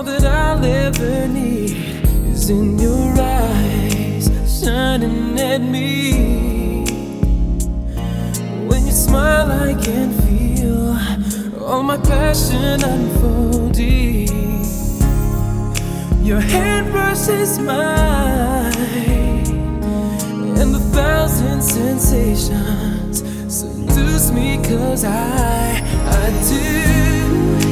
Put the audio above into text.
All that I'll ever need is in your eyes, shining at me. When you smile, I can feel all my passion unfolding. Your hand brushes mine, and 1,000 sensations seduce me, 'cause I do.